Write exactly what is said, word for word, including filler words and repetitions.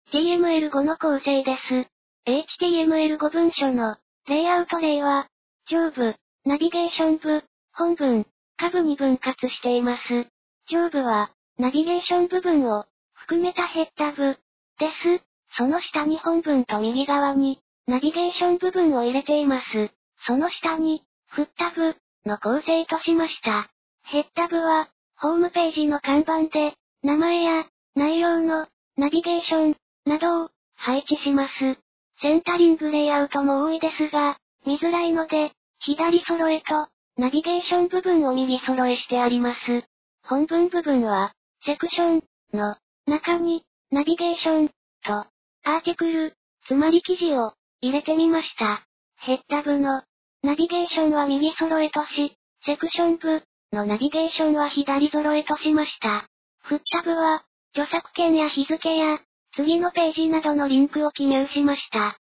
ティーエムエルご の構成です。エイチティーエムエルご 文書のレイアウト例は、上部、ナビゲーション部、本文、下部に分割しています。上部は、ナビゲーション部分を含めたヘッダ部です。その下に本文と右側に、ナビゲーション部分を入れています。その下に、フッタブの構成としました。ヘッダ部は、ホームページの看板で、名前や内容のナビゲーションなどを配置します。センタリングレイアウトも多いですが、見づらいので、左揃えとナビゲーション部分を右揃えしてあります。本文部分は、セクションの中にナビゲーションとアーティクル、つまり記事を入れてみました。ヘッダ部のナビゲーションは右揃えとし、セクション部のナビゲーションは左揃えとしました。フッタブは、著作権や日付や、次のページなどのリンクを記入しました。